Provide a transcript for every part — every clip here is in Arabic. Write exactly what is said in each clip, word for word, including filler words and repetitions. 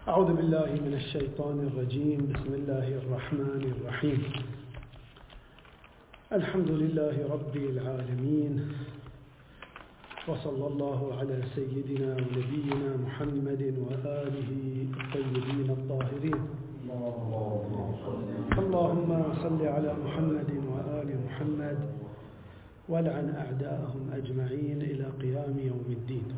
أعوذ بالله من الشيطان الرجيم. بسم الله الرحمن الرحيم. الحمد لله رب العالمين، وصلى الله على سيدنا ونبينا محمد وآله الطيبين الطاهرين. اللهم صل على محمد وآل محمد والعن أعداءهم أجمعين إلى قيام يوم الدين.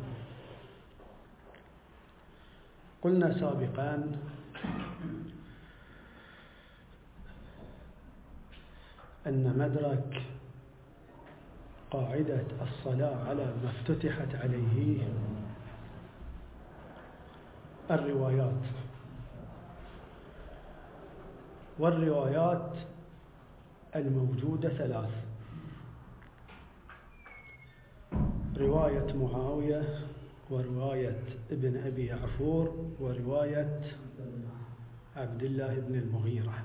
قلنا سابقا أن مدرك قاعدة الصلاة على ما افتتحت عليه الروايات، والروايات الموجودة ثلاث: رواية معاوية، ورواية ابن أبي يعفور، ورواية عبد الله بن المغيرة.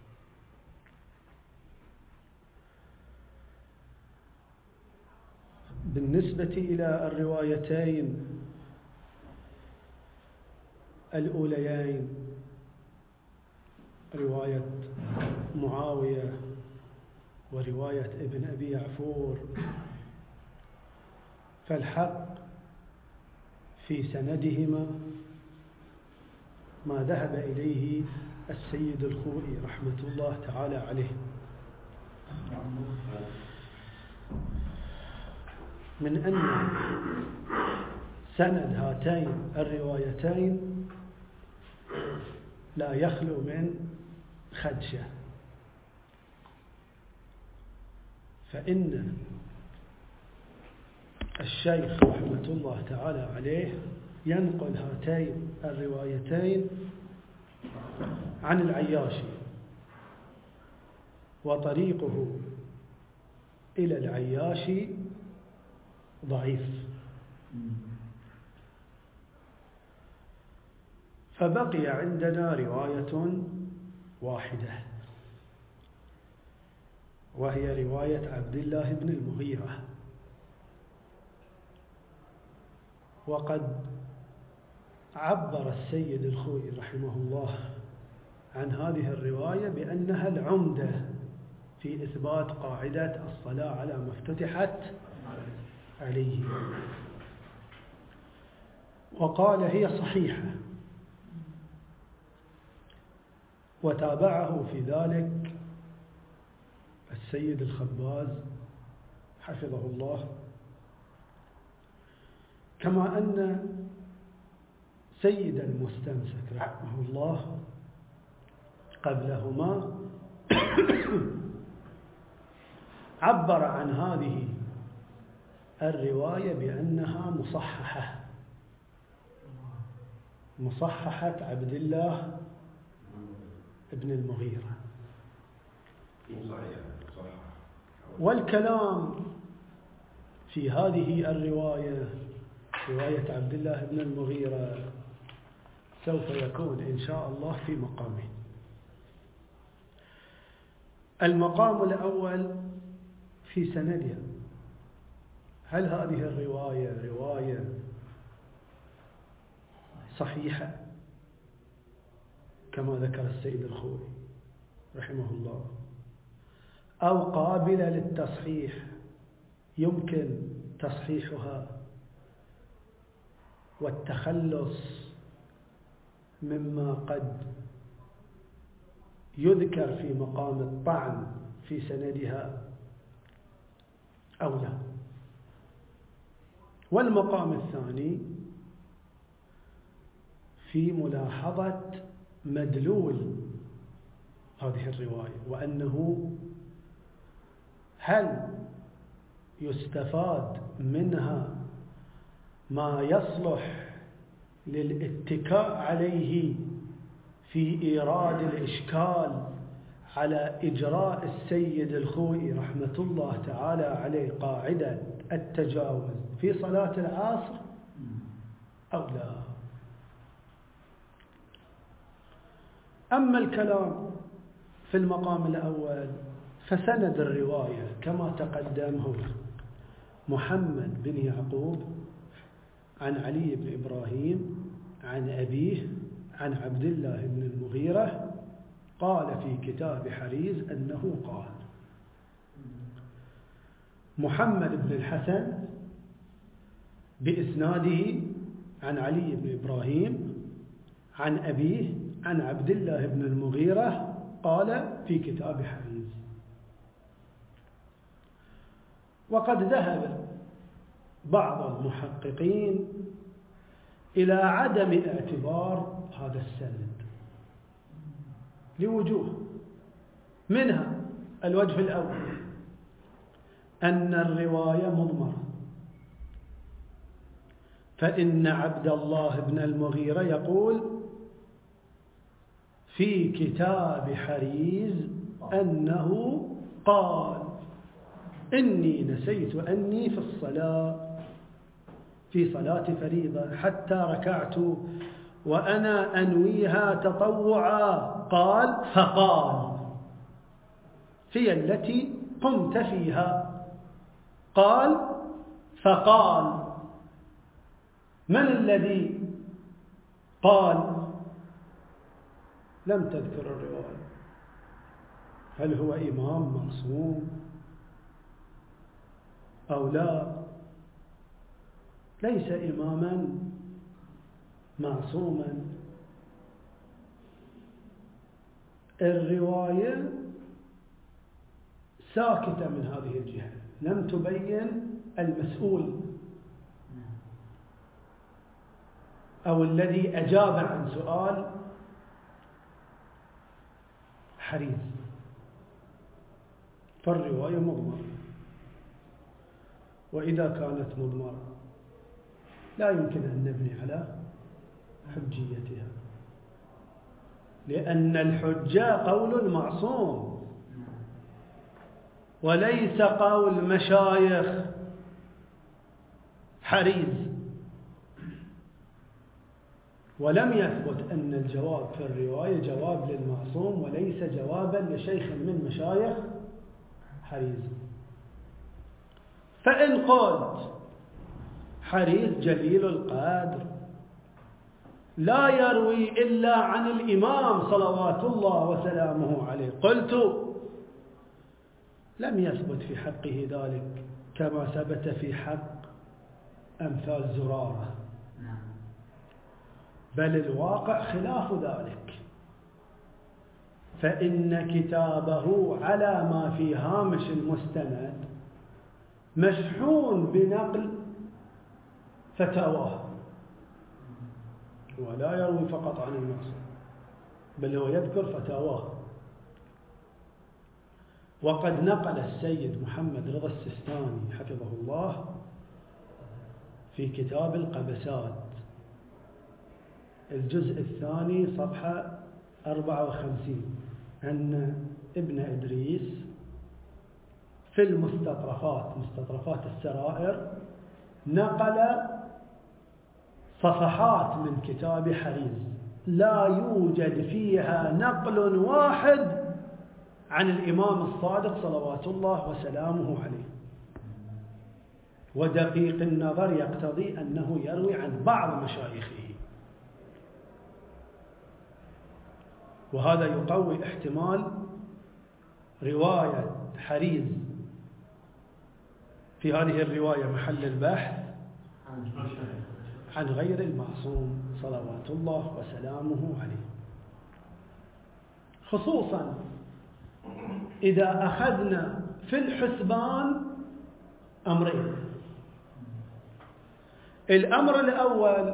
بالنسبة إلى الروايتين الأوليين، رواية معاوية ورواية ابن أبي يعفور، فالحق في سندهما ما ذهب إليه السيد الخوئي رحمة الله تعالى عليه، من أن سند هاتين الروايتين لا يخلو من خدشة، فإن الشيخ رحمة الله تعالى عليه ينقل هاتين الروايتين عن العياشي، وطريقه إلى العياشي ضعيف، فبقي عندنا رواية واحدة، وهي رواية عبد الله بن المغيرة. وقد عبر السيد الخوئي رحمه الله عن هذه الرواية بأنها العمدة في إثبات قاعدة الصلاة على ما افتتحت عليه، وقال هي صحيحة، وتابعه في ذلك السيد الخباز حفظه الله، كما أن سيد المستمسك رحمه الله قبلهما عبر عن هذه الرواية بأنها مصححة، مصححة عبد الله ابن المغيرة. والكلام في هذه الرواية، رواية عبد الله بن المغيرة، سوف يكون إن شاء الله في مقامين. المقام الأول في سندها، هل هذه الرواية رواية صحيحة كما ذكر السيد الخوئي رحمه الله، أو قابلة للتصحيح يمكن تصحيحها والتخلص مما قد يذكر في مقام الطعن في سندها أو لا. والمقام الثاني في ملاحظة مدلول هذه الرواية، وأنه هل يستفاد منها ما يصلح للاتكاء عليه في إيراد الإشكال على إجراء السيد الخوئي رحمة الله تعالى عليه قاعدة التجاوز في صلاة العصر أو لا. أما الكلام في المقام الأول فسند الرواية كما تقدم هو محمد بن يعقوب عن علي بن إبراهيم عن أبيه عن عبد الله بن المغيرة قال في كتاب حريز أنه قال. محمد بن الحسن بإسناده عن علي بن إبراهيم عن أبيه عن عبد الله بن المغيرة قال في كتاب حريز. وقد ذهب بعض المحققين إلى عدم اعتبار هذا السند لوجوه، منها الوجه الأول أن الرواية مضمرة، فإن عبد الله بن المغيرة يقول في كتاب حريز أنه قال إني نسيت أني في الصلاة في صلاة فريضة حتى ركعت وأنا أنويها تطوعا، قال فقال هي التي قمت فيها، قال فقال من الذي قال؟ لم تذكر الرواية. هل هو إمام معصوم أو لا؟ ليس إماما معصوما. الرواية ساكتة من هذه الجهة، لم تبين المسؤول أو الذي أجاب عن سؤال حريز، فالرواية مضمرة. وإذا كانت مضمرة لا يمكن أن نبني على حجيتها، لأن الحجة قول المعصوم وليس قول مشايخ حريز. ولم يثبت أن الجواب في الرواية جواب للمعصوم وليس جوابا لشيخ من مشايخ حريز. فإن قلت حريز جليل القدر لا يروي إلا عن الإمام صلوات الله وسلامه عليه، قلت لم يثبت في حقه ذلك كما ثبت في حق أمثال زرارة، بل الواقع خلاف ذلك، فإن كتابه على ما في هامش المستند مشحون بنقل فتاواه، ولا يروي فقط عن المعصوم بل هو يذكر فتاواه. وقد نقل السيد محمد رضا السستاني حفظه الله في كتاب القبسات الجزء الثاني صفحة أربعة وخمسين أن ابن إدريس في المستطرفات مستطرفات السرائر نقل صفحات من كتاب حريز لا يوجد فيها نقل واحد عن الإمام الصادق صلوات الله وسلامه عليه، ودقيق النظر يقتضي أنه يروي عن بعض مشايخه، وهذا يقوي احتمال رواية حريز في هذه الرواية محل البحث عن غير المعصوم صلوات الله وسلامه عليه، خصوصا إذا أخذنا في الحسبان أمرين. الأمر الأول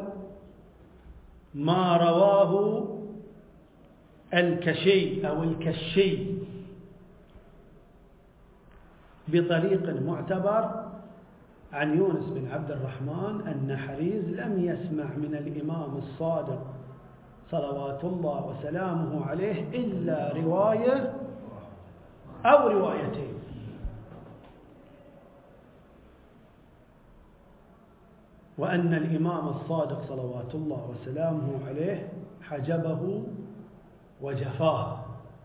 ما رواه الكشي أو الكشي بطريق معتبر عن يونس بن عبد الرحمن أن حريز لم يسمع من الإمام الصادق صلوات الله وسلامه عليه إلا رواية أو روايتين، وأن الإمام الصادق صلوات الله وسلامه عليه حجبه وجفاه،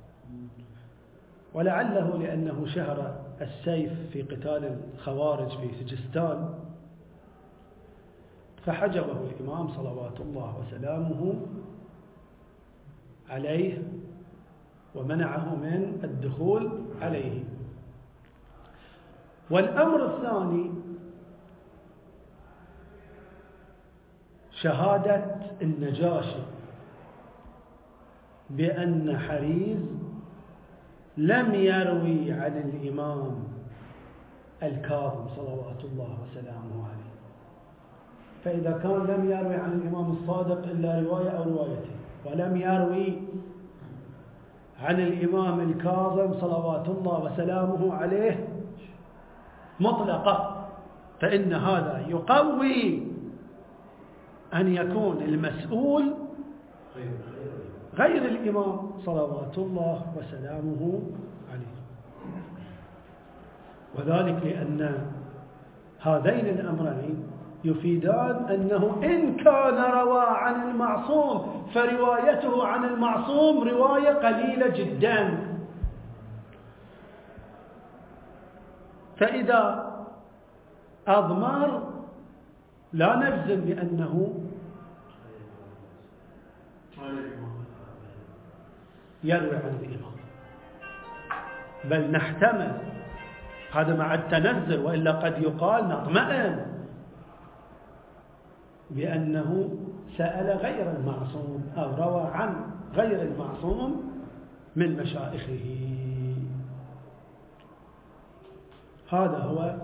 ولعله لأنه شهر السيف في قتال الخوارج في سجستان فحجبه الإمام صلوات الله وسلامه عليه ومنعه من الدخول عليه. والأمر الثاني شهادة النجاشي بأن حريز لم يروي عن الإمام الكاظم صلوات الله وسلامه عليه. فإذا كان لم يروي عن الإمام الصادق إلا رواية أو روايتين، ولم يروي عن الإمام الكاظم صلوات الله وسلامه عليه مطلقة، فإن هذا يقوي أن يكون المسؤول غير الإمام صلوات الله وسلامه عليه. وذلك لأن هذين الأمرين يفيدان أنه إن كان روى عن المعصوم فروايته عن المعصوم رواية قليلة جدا. فإذا أضمر لا نجزم بأنه يروي عن الإمام، بل نحتمل هذا مع التنزل، وإلا قد يقال نطمئن بأنه سأل غير المعصوم أو روى عن غير المعصوم من مشايخه. هذا هو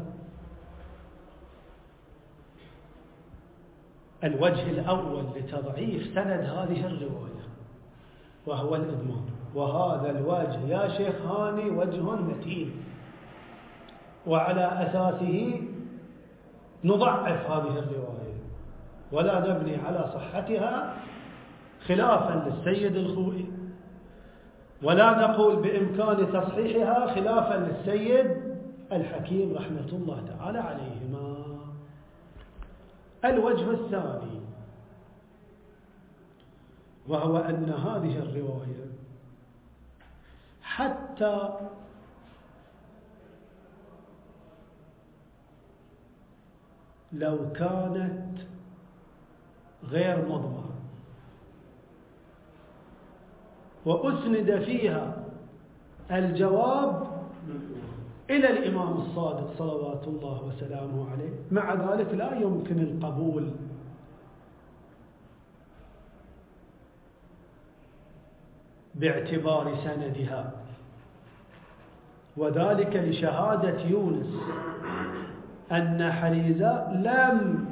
الوجه الأول لتضعيف سند هذه الرواية، وهو الإضمار. وهذا الوجه يا شيخ هاني وجه متين، وعلى أساسه نضعف هذه الرواية ولا نبني على صحتها خلافا للسيد الخوئي، ولا نقول بإمكان تصحيحها خلافا للسيد الحكيم رحمة الله تعالى عليهما. الوجه الثاني وهو أن هذه الرواية حتى لو كانت غير مضمرة وأسند فيها الجواب إلى الإمام الصادق صلوات الله وسلامه عليه، مع ذلك لا يمكن القبول باعتبار سندها، وذلك لشهادة يونس أن حريزة لم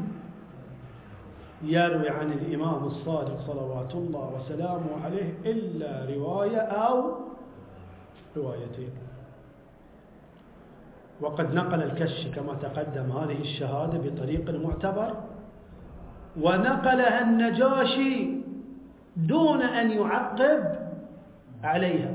يروي عن الإمام الصادق صلوات الله وسلامه عليه إلا رواية أو روايتين. وقد نقل الكشي كما تقدم هذه الشهادة بطريق معتبر، ونقلها النجاشي دون أن يعقب عليها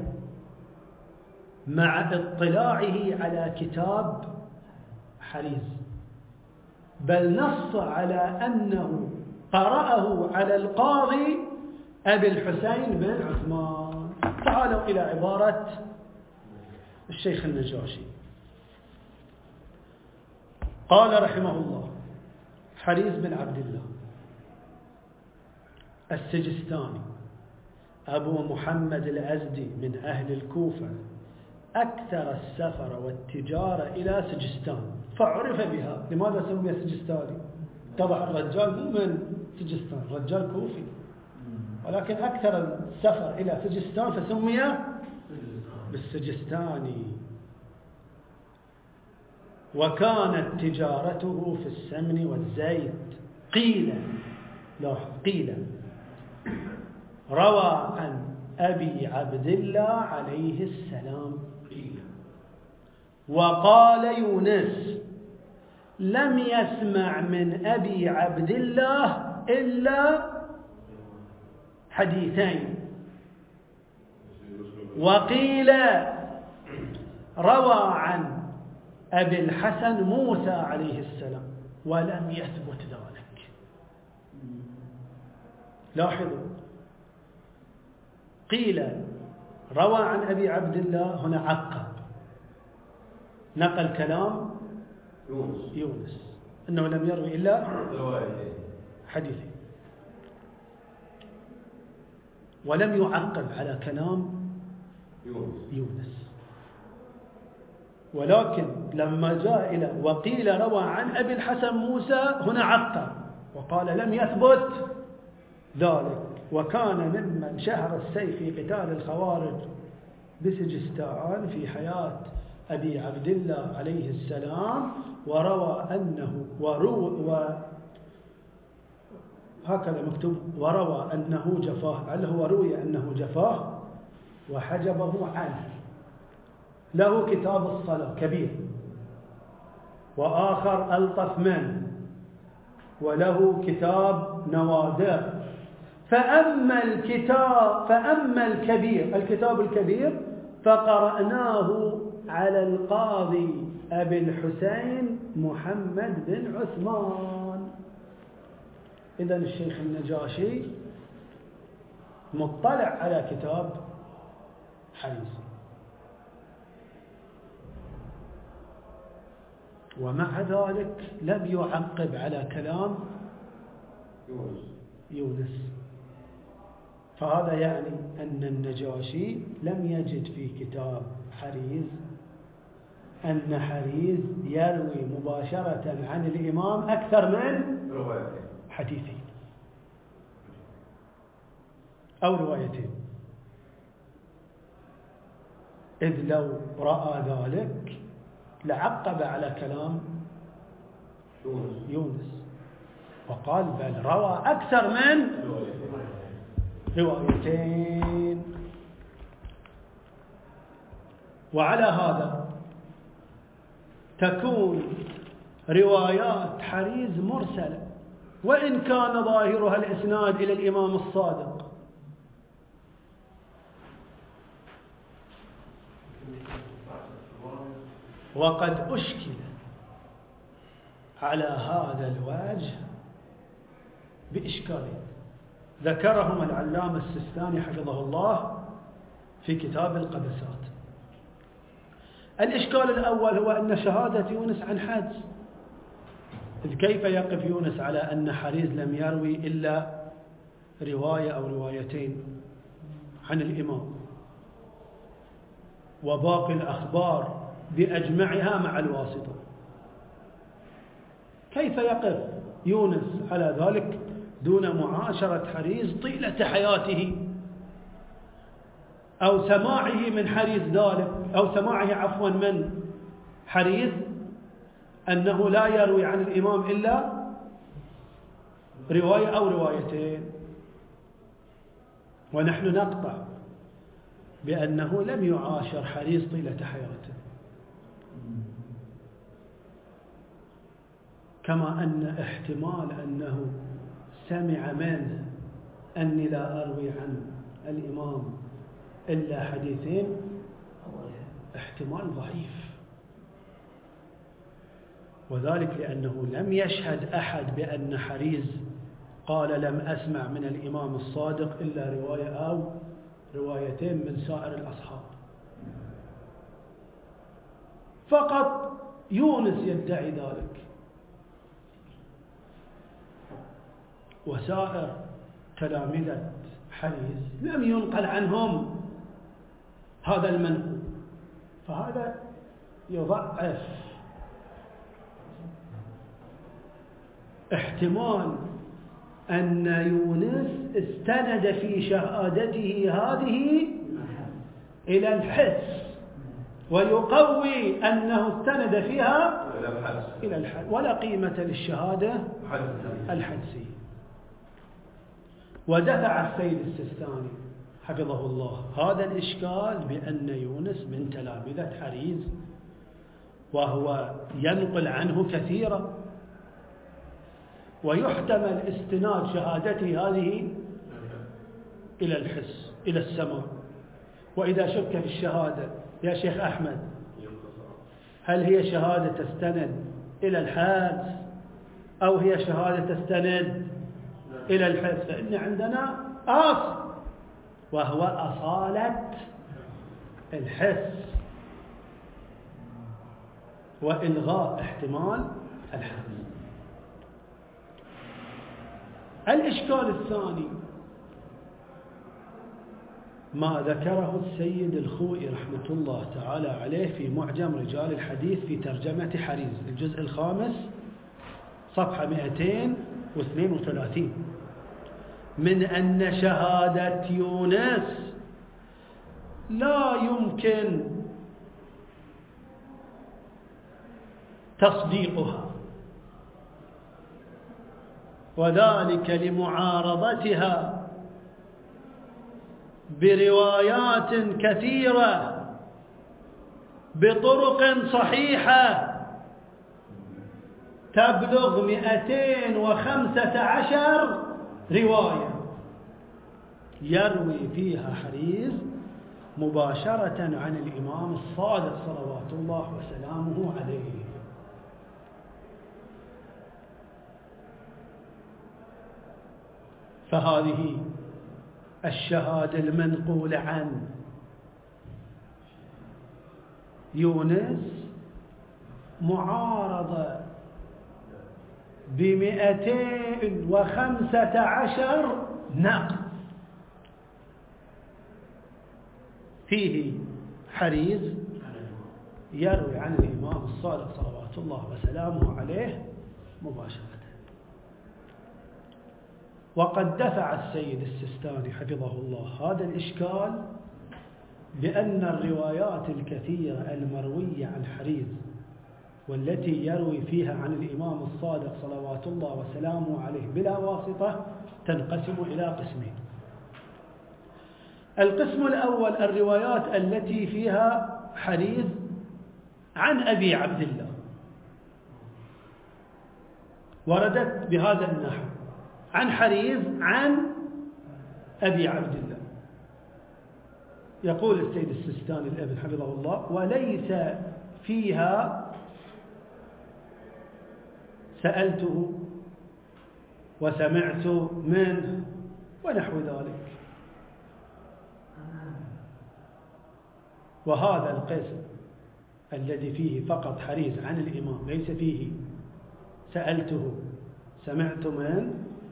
مع اطلاعه على كتاب حريز، بل نص على أنه قرأه على القاضي أبي الحسين بن عثمان. تعالوا إلى عبارة الشيخ النجاشي. قال رحمه الله: حريز بن عبد الله السجستاني أبو محمد الأزدي من أهل الكوفة، أكثر السفر والتجارة إلى سجستان فعرف بها. لماذا سمي سجستاني؟ طبعا الرجال مو من سجستان، رجال كوفي، ولكن أكثر السفر إلى سجستان فسمي بالسجستاني. وكانت تجارته في السمن والزيت. قيل لا قيل روى عن أبي عبد الله عليه السلام. وقال يونس: لم يسمع من أبي عبد الله إلا حديثين. وقيل روى عن أبي الحسن موسى عليه السلام، ولم يثبت ذلك. لاحظوا، قيل روى عن أبي عبد الله، هنا عقب نقل كلام يونس, يونس أنه لم يروي إلا حديثين. ولم يعقب على كلام يونس. ولكن لما جاء إلى وقيل روى عن أبي الحسن موسى هنا عقب وقال لم يثبت ذلك، وكان ممن شهر السيف في قتال الخوارج بسجستان في حياة أبي عبد الله عليه السلام، وروى أنه ورو و هكذا مكتوب وروى أنه جفاه، هل هو روي أنه جفاه وحجبه عنه. له كتاب الصلاة كبير، وآخر ألطف منه، وله كتاب نوادر. فأما الكتاب فأما الكبير الكتاب الكبير فقرأناه على القاضي أبي الحسين محمد بن عثمان. إذن الشيخ النجاشي مطلع على كتاب حريز، ومع ذلك لم يعقب على كلام يونس. فهذا يعني أن النجاشي لم يجد في كتاب حريز أن حريز يروي مباشرة عن الإمام أكثر من حديثين أو روايتين، إذ لو رأى ذلك لعقب على كلام يونس وقال بل روى أكثر من روايتين. وعلى هذا تكون روايات حريز مرسلة، وإن كان ظاهرها الإسناد إلى الإمام الصادق. وقد أشكل على هذا الوجه بإشكالين ذكرهم العلامة السيستاني حفظه الله في كتاب القبسات. الإشكال الأول هو أن شهادة يونس عن حدس، إذ كيف يقف يونس على أن حريز لم يروي إلا رواية أو روايتين عن الإمام وباقي الأخبار بأجمعها مع الواسطة؟ كيف يقف يونس على ذلك دون معاشرة حريز طيلة حياته أو سماعه من حريز ذلك، أو سماعه عفوا من حريز أنه لا يروي عن الإمام إلا رواية أو روايتين؟ ونحن نقطع بأنه لم يعاشر حريز طيلة حياته، كما أن احتمال أنه سمع منه أني لا أروي عن الإمام إلا حديثين احتمال ضعيف، وذلك لأنه لم يشهد أحد بأن حريز قال لم أسمع من الإمام الصادق إلا رواية أو روايتين من سائر الأصحاب. فقط يونس يدعي ذلك، وسائر تلامذة حريز لم ينقل عنهم هذا المنقول، فهذا يضعف احتمال أن يونس استند في شهادته هذه إلى الحس، ويقوي أنه استند فيها إلى الحس، ولا قيمة للشهادة الحدسية. ودفع السيد السيستاني حفظه الله هذا الإشكال بأن يونس من تلامذة حريز، وهو ينقل عنه كثيرا، ويحتمل استناد شهادته هذه إلى الحس إلى السماع. وإذا شك في الشهادة يا شيخ أحمد، هل هي شهادة تستند إلى الحدس أو هي شهادة تستند إلى الحدس؟ فإن عندنا أصل وهو أصالة الحس وإلغاء احتمال الحدس. الإشكال الثاني ما ذكره السيد الخوئي رحمة الله تعالى عليه في معجم رجال الحديث في ترجمة حريز الجزء الخامس صفحة مئتين واثنين وثلاثين، من أن شهادة يونس لا يمكن تصديقها، وذلك لمعارضتها بروايات كثيرة بطرق صحيحة تبلغ مئتين وخمسة عشر رواية يروي فيها حريز مباشرة عن الإمام الصادق صلوات الله وسلامه عليه. فهذه الشهادة المنقولة عن يونس معارضة بمئتين وخمسة عشر نقل فيه حريز يروي عن الإمام الصادق صلوات الله وسلامه عليه مباشرة. وقد دفع السيد السيستاني حفظه الله هذا الإشكال بأن الروايات الكثيرة المروية عن حريز والتي يروي فيها عن الإمام الصادق صلوات الله وسلامه عليه بلا واسطة تنقسم إلى قسمين. القسم الأول الروايات التي فيها حريز عن أبي عبد الله وردت بهذا النحو عن حريز عن أبي عبد الله. يقول السيد السيستاني الابن حفظه الله: وليس فيها سألته وسمعت منه ونحو ذلك. وهذا القسم الذي فيه فقط حريز عن الإمام ليس فيه سألته سمعت منه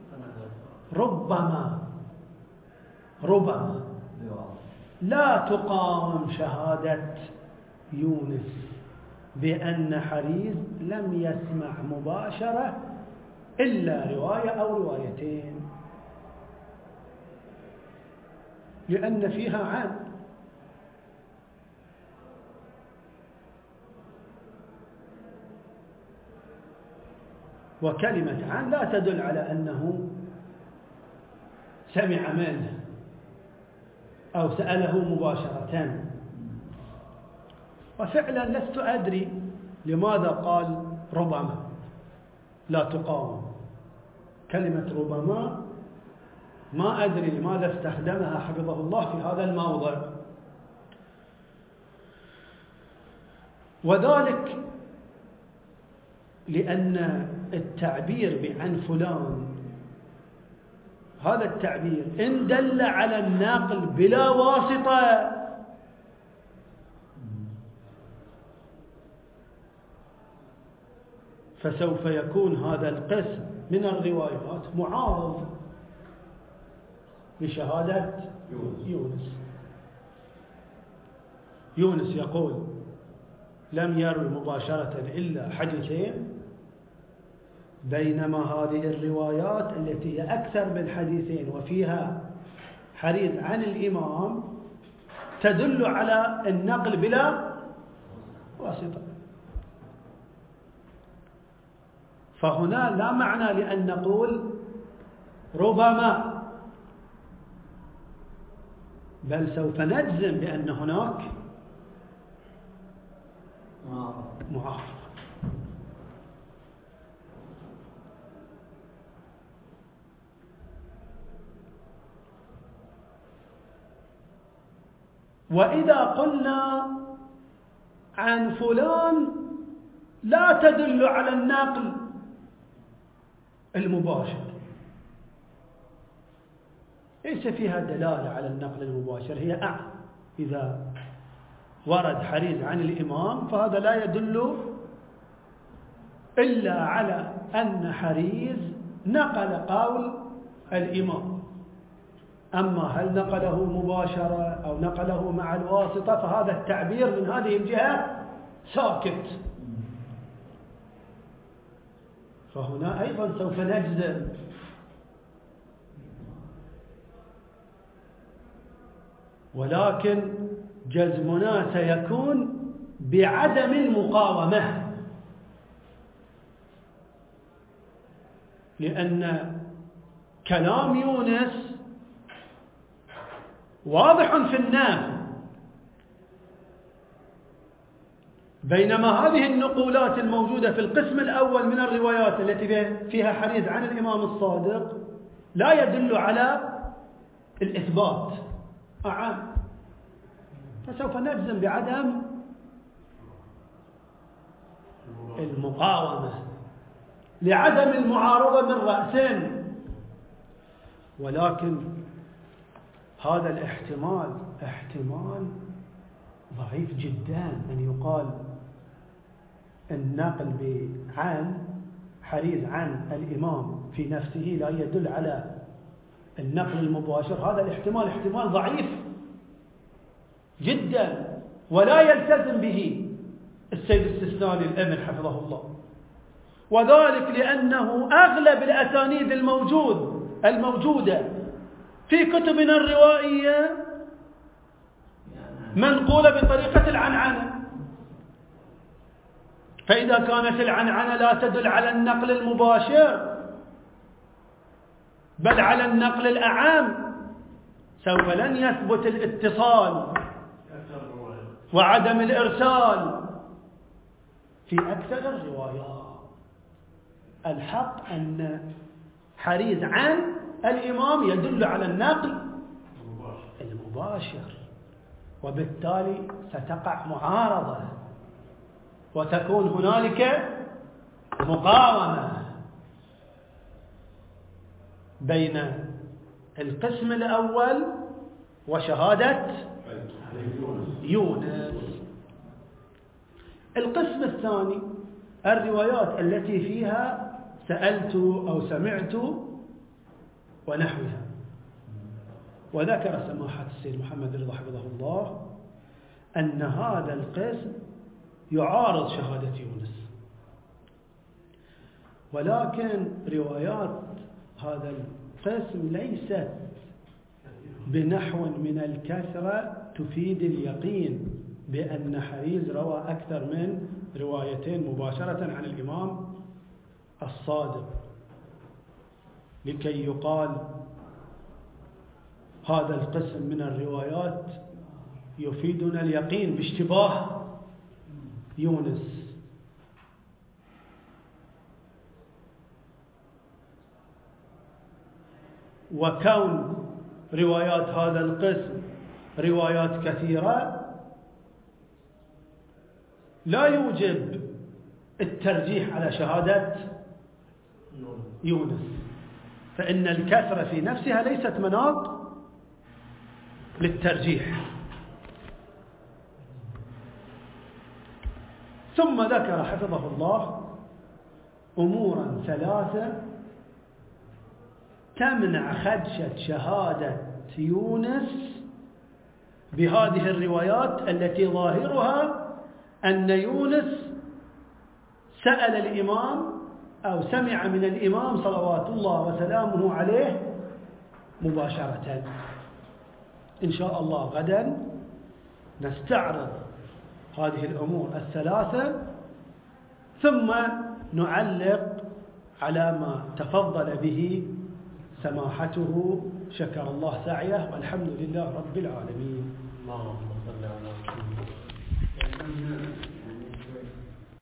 ربما ربما لا تقاوم شهادة يونس بأن حريز لم يسمع مباشرة إلا رواية أو روايتين، لأن فيها عن. وكلمة عن لا تدل على أنه سمع منه أو سأله مباشرة. وفعلا لست أدري لماذا قال ربما لا تقاوم. كلمة ربما ما أدري لماذا استخدمها حفظه الله في هذا الموضع، وذلك لأن التعبير بعن فلان هذا التعبير إن دل على الناقل بلا واسطة فسوف يكون هذا القسم من الروايات معارض بشهادة يونس. يونس يقول لم يروي مباشرة إلا حديثين، بينما هذه الروايات التي هي أكثر من حديثين وفيها حديث عن الإمام تدل على النقل بلا واسطة. فهنا لا معنى لأن نقول ربما، بل سوف نجزم بأن هناك معارضة. وإذا قلنا عن فلان لا تدل على النقل المباشر، ليس فيها دلالة على النقل المباشر، هي أعم. إذا ورد حديث عن الإمام فهذا لا يدل إلا على أن حريز نقل قول الإمام، أما هل نقله مباشرة أو نقله مع الواسطة فهذا التعبير من هذه الجهة ساكت. فهنا أيضا سوف نجزم ولكن جزمنا سيكون بعدم المقاومة، لأن كلام يونس واضح في النفي، بينما هذه النقولات الموجودة في القسم الأول من الروايات التي فيها حديث عن الإمام الصادق لا يدل على الإثبات أعم، فسوف نجزم بعدم المقاومة لعدم المعارضة من رأس. ولكن هذا الاحتمال احتمال ضعيف جدا، أن يقال النقل عن حديث عن الإمام في نفسه لا يدل على النقل المباشر. هذا الاحتمال احتمال ضعيف جدا ولا يلتزم به السيد السيستاني الأمن حفظه الله، وذلك لأنه أغلب الأسانيد الموجود الموجودة في كتبنا الروائية منقولة بطريقة العنعنة، فإذا كانت العنعنة لا تدل على النقل المباشر بل على النقل الأعم سوف لن يثبت الاتصال وعدم الإرسال في أكثر الروايات. الحق أن حديث عن الإمام يدل على النقل المباشر، وبالتالي ستقع معارضة وتكون هنالك مقاومة بين القسم الأول وشهادة يونس. القسم الثاني الروايات التي فيها سألت أو سمعت ونحوها، وذكر سماحة السيد محمد رضا حفظه الله أن هذا القسم يعارض شهادة يونس، ولكن روايات هذا القسم ليست بنحو من الكثرة تفيد اليقين بأن حريز روى أكثر من روايتين مباشرة عن الإمام الصادق لكي يقال هذا القسم من الروايات يفيدنا اليقين باشتباه يونس. وكون روايات هذا القسم روايات كثيرة لا يوجب الترجيح على شهادة يونس، فإن الكثرة في نفسها ليست مناط للترجيح. ثم ذكر حفظه الله أمورا ثلاثة تمنع خدشة شهادة يونس بهذه الروايات التي ظاهرها أن يونس سأل الإمام أو سمع من الإمام صلوات الله وسلامه عليه مباشرة. إن شاء الله غدا نستعرض هذه الأمور الثلاثة ثم نعلق على ما تفضل به سماحته شكر الله سعيه، والحمد لله رب العالمين. اللهم صل على محمد.